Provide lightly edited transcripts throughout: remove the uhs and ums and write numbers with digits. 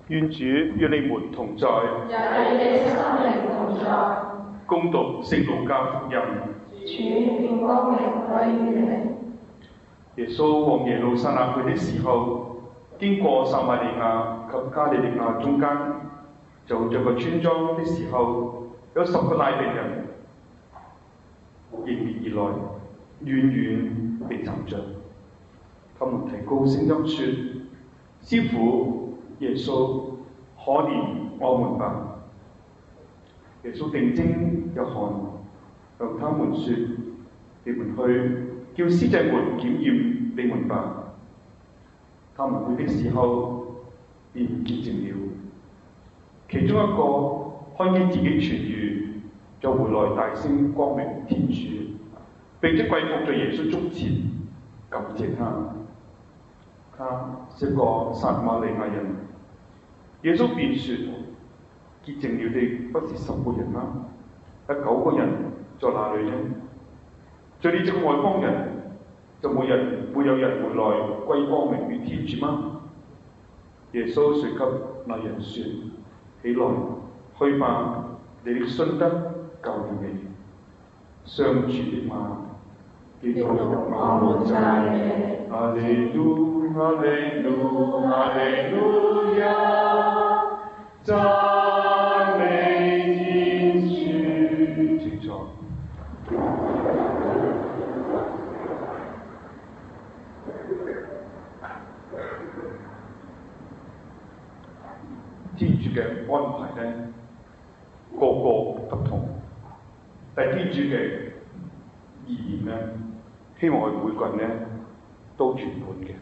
願主與你們同在， 也與你的心靈同在。 恭讀聖路加福音。 主願光榮歸於你。 耶穌往耶路撒冷去的時候，經過撒瑪利亞及加利利亞中間，就在個村莊的時候，有10個癩病人迎面而來，遠遠地站着。他們提高聲音說：師傅，耶穌，可憐我們吧！耶穌定睛一看，向他們說：你們去，叫司祭們檢驗你們吧。他們去的時候，便潔淨了。其中一個看見自己痊癒，就回來大聲光榮天主，並且跪伏在耶穌足前，感謝他。他是一個撒瑪利亞人。耶穌便說：潔淨了的不是10個人嗎？有9個人在哪裏呢？在你這個外邦人，就沒有人會來歸光榮於天主嗎？耶穌遂給那人說：起來，去吧，你的信德救了你。上主的話。基督我們讚美，哈利路哈利路哈利路亞，讚美天主。請坐。天主嘅安排咧，個個不同，但係天主嘅意念咧，希望我哋每個人咧都圓滿嘅。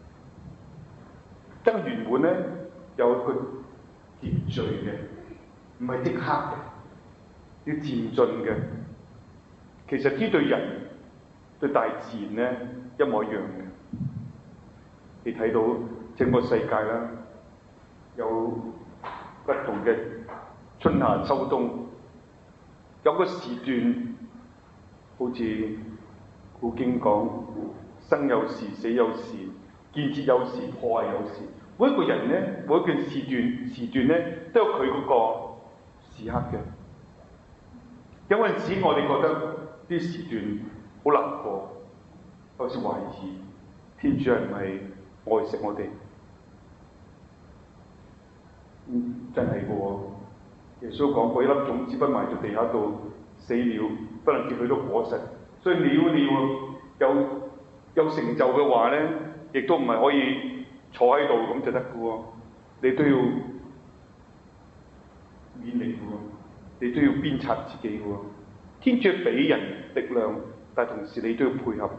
得圓滿咧，有一個秩序嘅，唔係即刻嘅，要漸進嘅。其實呢對人對大自然咧一模一樣嘅。你睇到整個世界啦，有不同嘅春夏秋冬，有個時段，好似古經講，生有時，死有時，建設有時，破壞有時。每一個人咧，每一個時段咧，都有佢嗰個時刻嘅。有陣時我哋覺得啲時段好難過，有時懷疑天主係唔係愛惜我哋？真係嘅喎。耶穌講過，一粒種子不埋在地下度死了，不能結許到果實。所以你要有成就嘅話咧，亦都唔係可以坐喺度咁就得嘅喎。你都要勉勵嘅喎，你都要鞭策自己嘅喎。天主俾人力量，但同時你都要配合。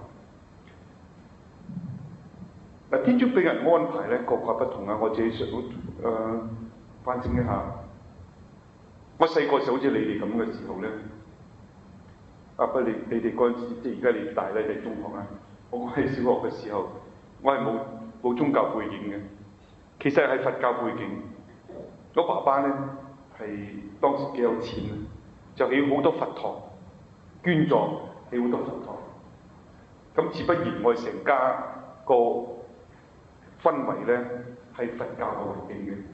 嗱，天主俾人安排咧，個個不同啊！我自己想反省一下。我細個時候好似你哋咁嘅時候咧，不你哋嗰陣時，即係而家你大咧，你中學啊。我喺小學嘅時候，我係冇宗教背景嘅，其實係佛教背景。我爸爸咧係當時幾有錢，就起好多佛堂，捐助起好多佛堂。咁自不然，我哋成家個氛圍咧係佛教嘅環境嘅。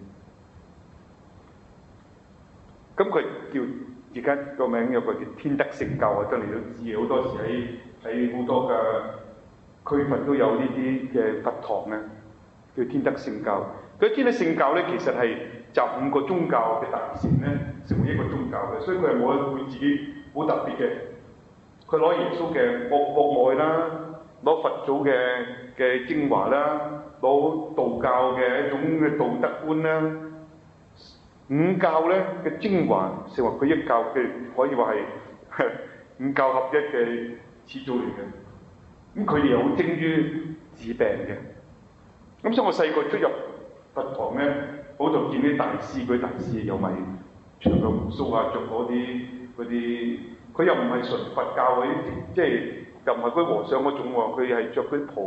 咁佢叫而家個名有個叫天德聖教啊，真係都知。好多時喺好多嘅區份都有呢啲嘅佛堂咧，叫天德聖教。佢天德聖教咧，其實係集5個宗教嘅特性咧，成為一個宗教嘅，所以佢係冇佢自己好特別嘅。佢攞耶穌嘅博愛啦，攞佛祖嘅精華啦，攞道教嘅一種嘅道德觀啦。5教咧嘅精華成為佢一教嘅，可以話係5教合一嘅始祖嚟嘅。咁佢哋又好精於治病嘅。咁所以我細個出入佛堂咧，我就見啲大師，嗰啲大師又咪長嘅鬍鬚啊，着嗰啲，佢又唔係純佛教嗰啲，即係又唔係嗰啲和尚嗰種喎，佢係着嗰啲袍，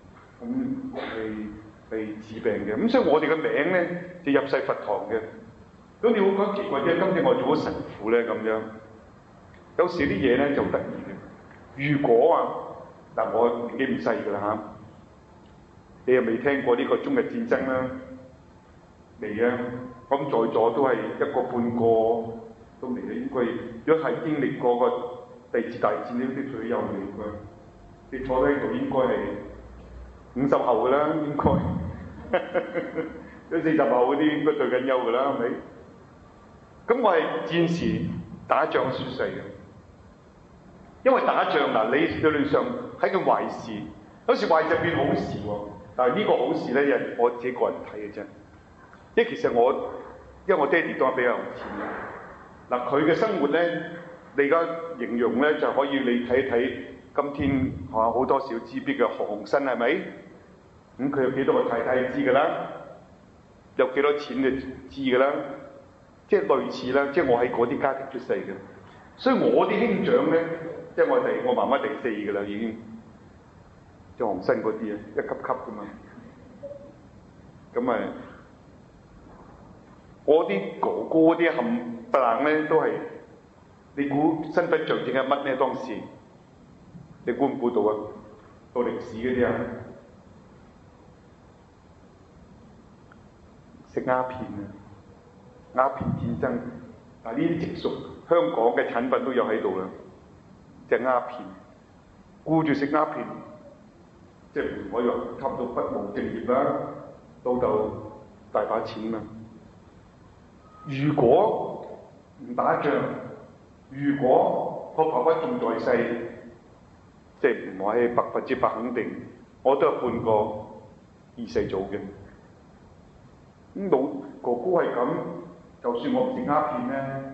係治病嘅。咁所以我哋嘅名咧就入世佛堂嘅。咁你會覺得奇怪啫？今次我做咗神父咧咁樣，有時啲嘢咧就得意嘅。如果嗱我年紀唔細㗎啦嚇，你又未聽過呢個中日戰爭啦？ 未啊？咁在座都係一個半個都未啊，應該如果係經歷過個第二次大戰呢啲退休嘅應該，你坐喺度應該係50後㗎啦，應該啲40後嗰啲應該退緊休㗎啦，係咪？咁我係戰時打仗出世嘅，因為打仗嗱，你理論上係件壞事，有時壞事變好事喎。但係呢個好事咧，係我自己個人睇嘅啫。因為其實因為我爹哋都係比較有錢嘅，嗱佢嘅生活咧，你而家形容咧就可以你睇一睇，今天好多小資必嘅何鴻燊係咪？咁佢有幾多個太太知㗎啦，有幾多錢嘅知㗎啦，即係類似啦，即係我喺嗰啲家庭出世嘅，所以我啲兄長咧，即係我媽媽第4㗎啦已經，即係何鴻燊嗰啲啊，一級級㗎嘛，咁啊。我啲哥哥啲冚唪唥咧都係，你估身份象徵係乜咧？當時你估唔估到啊？到歷史嗰啲啊，食鴉片啊，鴉片戰爭啊，呢啲直屬香港嘅產品都有喺度啦，隻鴉片，顧住食鴉片，即係唔可以話吸到不務正業啦，老豆大把錢啊！如果唔打仗，如果我爸爸仲在世，即係唔係100%肯定，我都係半個二世祖嘅。咁老哥哥係咁，就算我唔食鴉片咧，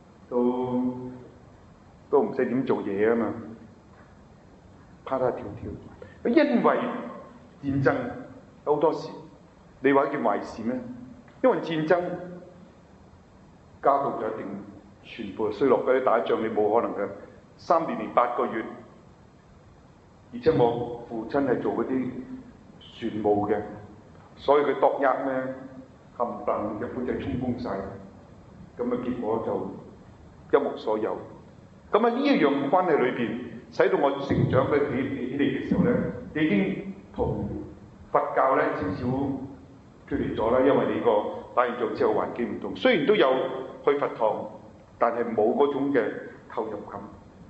都唔使點做嘢啊嘛，啪啪跳跳。因為戰爭好多時，你話一件壞事咩？因為戰爭。家道就一定全部衰落，嗰啲打仗你冇可能嘅，3年零8個月，而且我父親係做嗰啲船務嘅，所以佢度厄咧冚唪唥日本仔充公晒，咁啊結果就一無所有。咁啊呢一樣關係裏邊，使到我成長嘅起嚟嘅時候咧，已經同佛教咧少少脫離咗啦，因為你個打完仗之後環境唔同，雖然都有去佛堂，但係冇嗰種嘅投入感。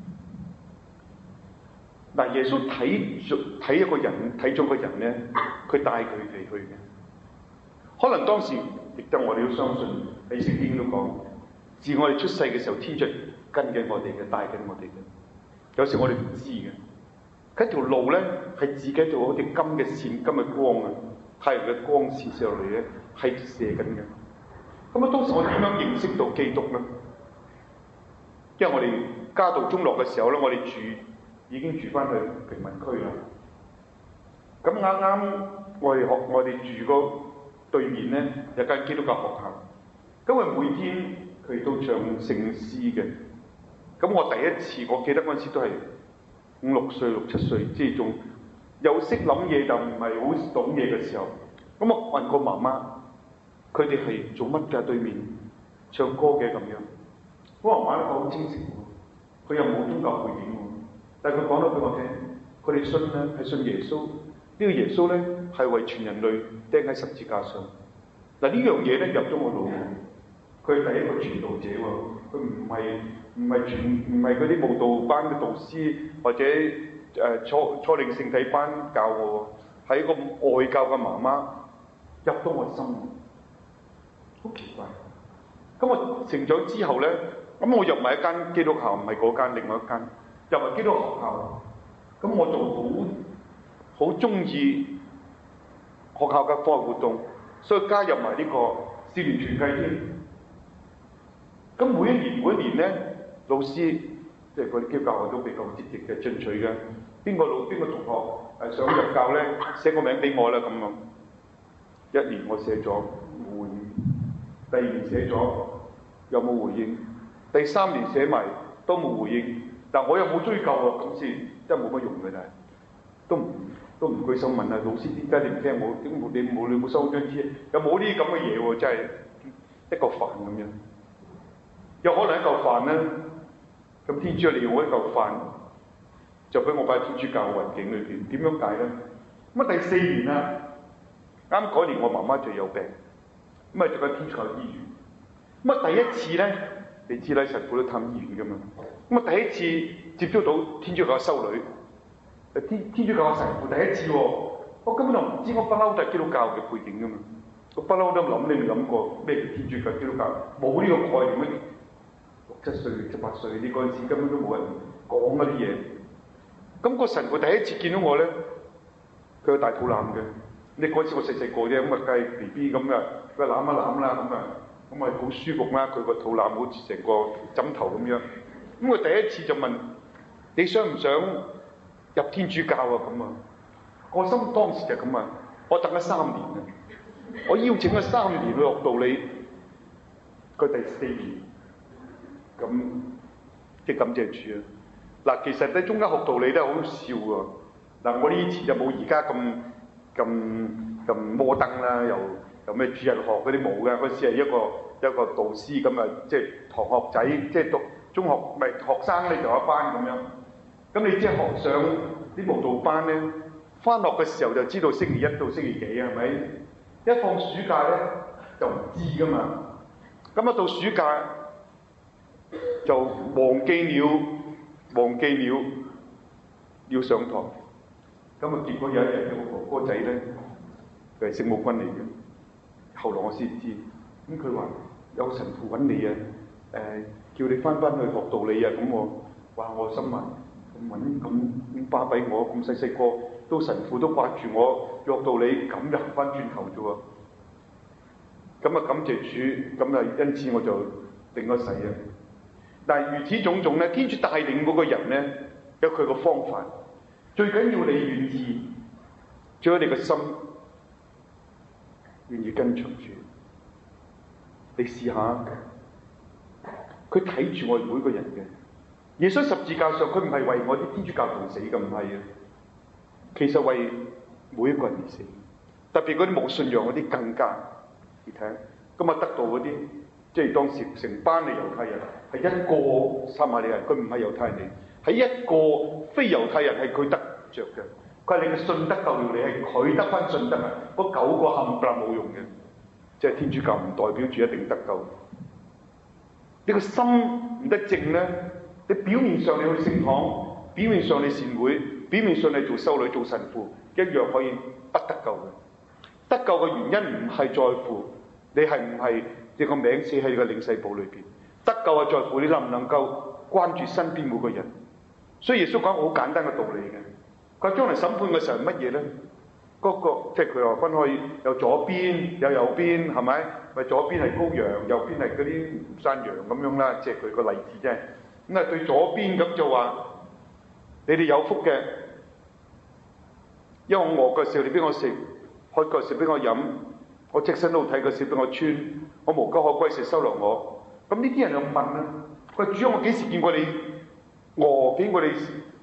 嗱，耶穌睇一個人，睇咗個人咧，佢帶佢哋去嘅。可能當時亦都我哋都相信，喺聖經都講，自我哋出世嘅時候，天主跟緊我哋嘅，帶緊我哋嘅。有時我哋唔知嘅，嗰條路咧係自己做好似金嘅線、金嘅光啊，太陽嘅光線射落嚟咧，係射緊嘅。咁啊，當時我點樣認識到基督咧？因為我哋家道中落嘅時候咧，我哋已經住翻去平民區啦。咁啱啱我哋住個對面咧有間基督教學校，咁啊每天佢都唱聖詩嘅。咁我第一次我記得嗰陣時都係5、6歲、6、7歲，即係仲有識諗嘢，就唔係好懂嘢嘅時候。咁我問過媽媽。佢哋係做乜㗎？對面唱歌嘅咁樣，我媽媽咧好清晰喎，佢又冇宗教背景喎，但係佢講得俾我聽，佢哋信咧係信耶穌，呢個耶穌咧係為全人類釘喺十字架上。嗱呢樣嘢咧入咗我腦，佢係第一個傳道者喎，佢唔係嗰啲慕道班嘅導師或者初領聖體班教我，係一個外教嘅媽媽入到我心。好奇怪！咁我成長之後咧，咁我入埋一間基督校，唔係嗰間，另外一間入埋基督學校。咁我就好中意學校嘅課外活動，所以加入埋呢個少年團契添。咁每一年咧，老師即係嗰啲基督教學都比較積極嘅進取嘅。邊個同學想入教咧，寫個名俾我啦咁樣。1年我寫咗冇回應，第2年寫咗又冇回應，第3年寫埋都冇回應，但我又冇追究啊，咁先真係冇乜用嘅，但係都唔舉手問啊，老師點解你唔聽我？點冇你冇收張紙？有冇呢啲咁嘅嘢喎？真係一嚿飯咁樣，有可能一嚿飯咧，咁天主利用我一嚿飯，就俾我擺喺天主教嘅環境裏邊，點樣解咧？咁啊第4年啦，啱嗰年我媽媽就有病。 咁啊做緊天主教醫院。咁啊第一次咧，你知啦，神父都探醫院噶嘛。咁啊第一次接觸到天主教修女，天主教神父第一次喎，我根本就唔知，我不嬲都係基督教嘅背景噶嘛。我不嬲都諗，你未諗過咩叫天主教基督教？冇呢個概念咩？6、7歲、7、8歲呢嗰陣時根本都冇人講嗰啲嘢。咁個神父第一次見到我咧，佢有大肚腩嘅。你嗰陣時我細細個啫，咁啊計 B B 咁啊，佢攬一攬啦，咁啊好舒服啦。佢個肚腩好似成個枕頭咁樣。咁佢第一次就問：你想唔想入天主教啊？咁啊，我心當時就咁啊，我等咗3年啊。我邀請咗3年去學道理，佢第4年，咁即係感謝主啊！嗱，其實咧中間學道理都係好笑喎。嗱，我呢以前就冇而家咁摩登啦，又咩主日學嗰啲冇嘅。嗰時係一個導師咁啊，即係同學仔，即係讀中學咪學生咧就有一班咁樣。咁你即係學上啲舞蹈班咧，返學嘅時候就知道星期一到星期幾係咪？一放暑假咧就唔知噶嘛，咁啊到暑假就忘記了要上堂，咁啊結果有一日有個哥哥仔咧，佢係聖母軍嚟嘅，後來我先知，咁佢話有神父揾你啊，叫你翻去學道理啊，咁我心話咁巴閉我咁細個。都神父都掛住我學道理，咁就行翻轉頭啫喎。咁啊感謝主，咁啊因此我就定咗誓啊。但係如此種種咧，天主帶領嗰個人咧有佢個方法，最緊要你願意，最緊要你個心願意跟隨主。你試下，佢睇住我每個人嘅。耶穌十字架上，佢唔係為我啲天主教徒死嘅，唔係啊。其實為每一個人而死，特別嗰啲冇信仰嗰啲更加。你睇，咁啊得到嗰啲，即係當時成班嘅猶太人，係一個撒瑪利亞人，佢唔係猶太人嚟，係一個非猶太人係佢得着嘅。佢係你嘅信德救了你，係佢得翻信德啊！嗰9個冚唪唥冇用嘅，即係天主教唔代表住一定得救。你個心唔得正咧，你表面上你去聖堂，表面上你善會。表面上你做修女做神父一樣可以不得救嘅，得救嘅原因唔係在乎你係唔係你個名寫喺你個領洗簿裏邊，得救係在乎你能唔能夠關注身邊每個人。所以耶穌講好簡單嘅道理嘅，佢話將來審判嘅時候係乜嘢咧？嗰個即係佢話分開有左邊有右邊，係咪？咪左邊係羔羊，右邊係嗰啲山羊咁樣啦，即係佢個例子啫。咁啊對左邊咁就話。你哋有福嘅，因為我餓嘅時候你俾我食，渴嘅時候俾我飲，我赤身露體嘅時候俾我穿，我無家可歸時收留我。咁呢啲人就問啦，佢話主啊，我幾時見過你餓？見過你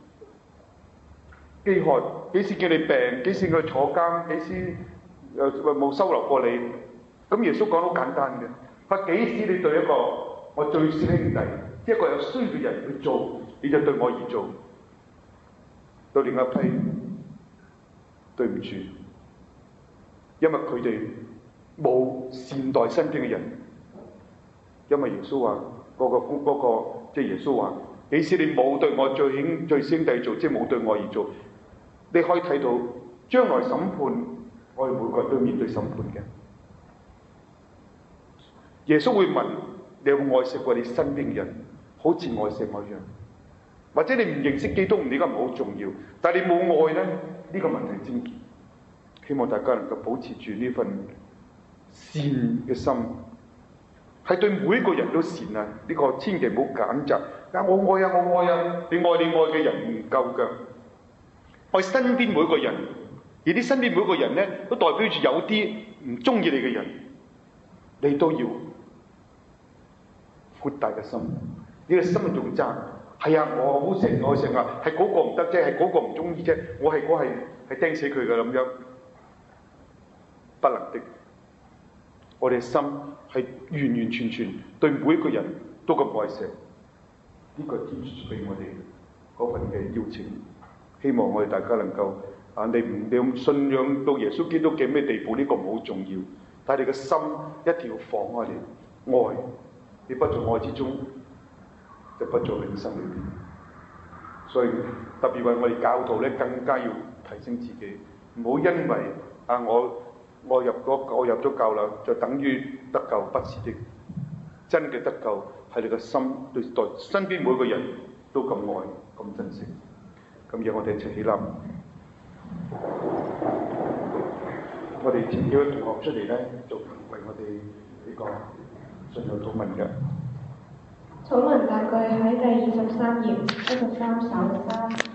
飢渴？幾時見你病？幾時見你坐監？幾時冇收留過你？咁耶穌講得好簡單嘅，佢話幾時你對一個我最小兄弟，一個有需要嘅人去做，你就對我而做。到另一批，對唔住，因為佢哋冇善待身邊嘅人。因為耶穌話嗰個即係耶穌話，幾時你冇對我最兄弟做，即係冇對我而做，你可以睇到將來審判，我哋每個人都面對審判嘅。耶穌會問你有冇愛惜過你身邊嘅人，好似愛惜我一樣。或者你唔認識基督，呢個唔好重要，但係你冇愛咧，呢個問題先。希望大家能夠保持住呢份善嘅心，係對每一個人都善啊！呢個千祈唔好揀擇。我愛啊，我愛啊！你愛嘅人唔夠㗎，愛身邊每一個人，而啲身邊每一個人咧，都代表住有啲唔中意你嘅人，你都要闊大嘅心。呢個心係仲爭。係啊，我好誠愛誠啊，係嗰個唔得啫，係嗰個唔中意啫，我係釘死佢嘅咁樣，不能的。我哋嘅心係完完全全對每一個人都咁愛錫，呢個係天主俾我哋嗰份嘅邀請。希望我哋大家能夠你唔信仰到耶穌基督嘅咩地步，呢個唔好重要， 但係你嘅心一定要放開嚟愛，你不在愛之中，就不在永生裏邊。所以特別為我哋教徒咧，更加要提醒自己，唔好因為我入咗教啦，就等於得救，不是的。真嘅得救係你嘅心對身邊每個人都咁愛、咁珍惜。咁讓我哋一齊起立，我哋請幾位同學出嚟咧，就為我哋呢個進入禱文嘅。 禱文大概喺第23頁13首3。